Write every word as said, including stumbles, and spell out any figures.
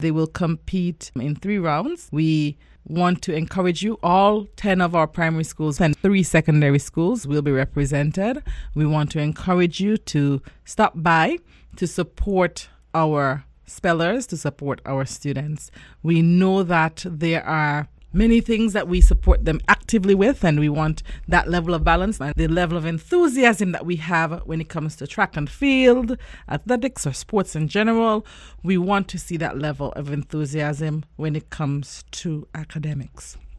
They will compete in three rounds. We want to encourage you. All ten of our primary schools and three secondary schools will be represented. We want to encourage you to stop by to support our spellers, to support our students. We know that there are many things that we support them actively with, and we want that level of balance and the level of enthusiasm that we have when it comes to track and field, athletics, or sports in general. We want to see that level of enthusiasm when it comes to academics.